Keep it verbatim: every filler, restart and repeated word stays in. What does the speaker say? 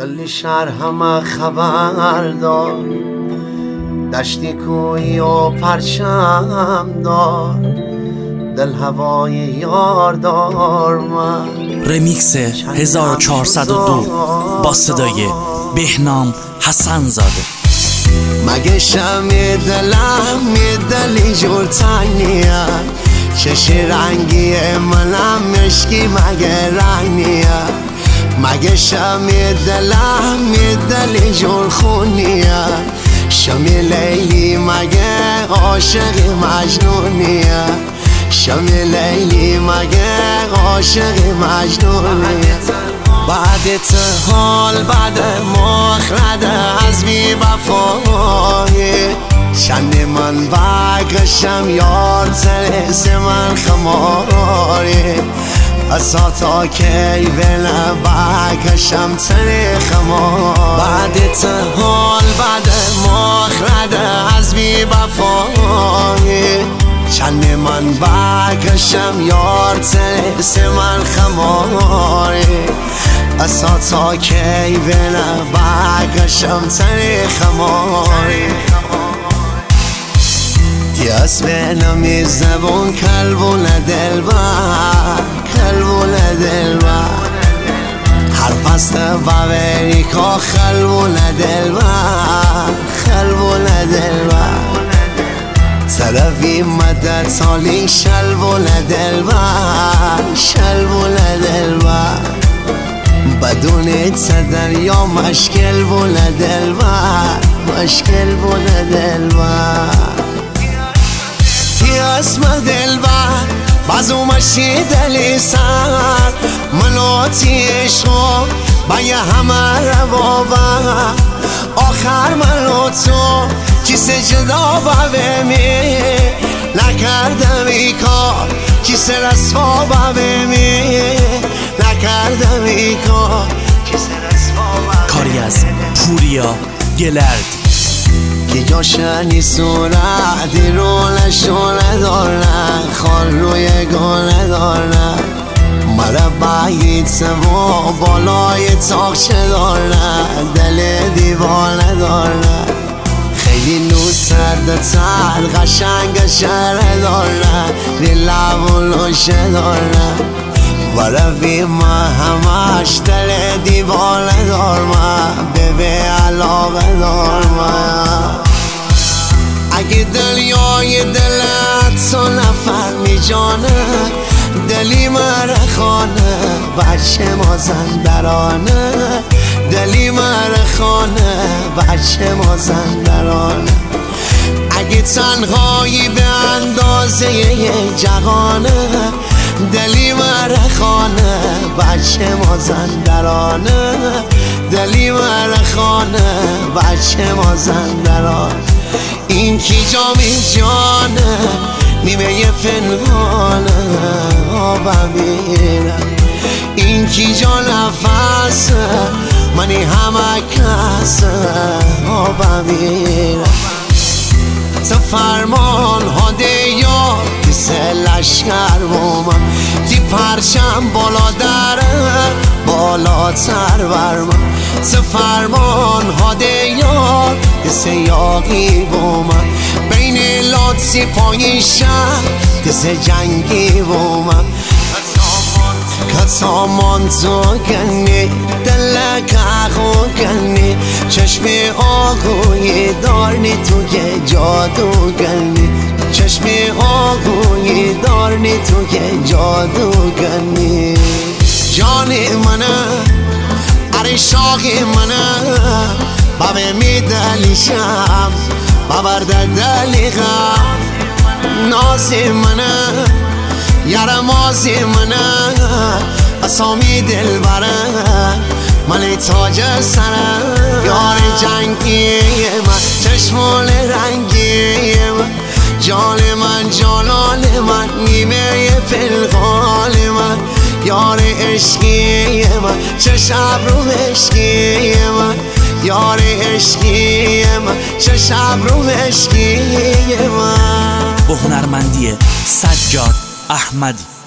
کلی شهر همه خبر دار، دشتی کوی و پرچم دار، دل هوای یار دار. من رمیکس هزار و چهارصد و دو با صدای بهنام حسن زاده. مگه شمی دلم می دلی جور تنیه، چش رنگی منم مشکی مگه رنگ نیه. مگه شمی دلم می دلی جور خونیه، شمی لیلی مگه عاشق مجنونیه. شمی لیلی مگه عاشق مجنونیه. بعد حال بعد مخرد از بی وفایی، چند من بگشم یار ترس من خماری. اصا تا کی بله بگشم تر خمار. بعد حال بعد مخرد از بی وفایی، چند من بگشم یار ترس من خماری. اصا تا کی بله بگشم تر خماری. دیاس بینمی زبون کلبون دلبر، کلبون دلبر. هر فست باوری که خلبون دلبر، خلبون دلبر. طرفی مدت سالی شلبون دلبر، شلبون دلبر. بدون صدر یا مشکل بول دلبر، مشکل بول دلبر. اسم دلبر بازو مشی دلی سر، منوتی عشق با یه همه روابر. آخر منو تو کیسه جدا ببینی، نکردم ای کار کیسه رسوا ببینی، نکردم ای کار کیسه رسوا. کاری از پوریا گلرد. که جاشنی صورتی رو نشونه دارن، خال روی گونه دارن. مره باید سوا بالای تاقچه دارن، دل دیوانه دارن. خیلی نو سرد تر قشنگ شهره دارن، بی لب و لوشه دارن. ورفی ما همش دل دیوانه دارم، ببه علاقه دارم. اگه دلیای دلت تو نفر می جانه، دلی مرخانه بچه مازندرانه. دلی مرخانه بچه مازندرانه. اگه تنهایی به اندازه جهانه، دلی مرخانه بچه مازندرانه. دلی مرخانه بچه مازندرانه. این کی جامی جانه نیمه یه پنهانه آبم میره. این کی جا نفسه منی همه کسه آبم میره. تو فرمان هاده یا کسه لشکر بومم، تی پرچم بالا دره بالاتر برمم. تو فرمان هاده یا کسه یاقی بومم، بین لاتسی پای شهر کسه جنگی بومم. کتامان تو کنی دلک آقو کنی، چشم آقوی دارنی تو که جادو کنی. چشم آقوی دارنی تو که جادو کنی. جانی منه اره شاقی منه، بابه می دلیشم بابرده دلیغم. نازی منه یارمازی منه، اسامی دل بره من تاج سره. یار جنگی من چشمال رنگی من، جان من جانان من نیمه پلغال من. یار عشقی من چه شب رو عشقی من، یار عشقی من چه شب رو عشقی من. با هنرمندی سجاد احمدی.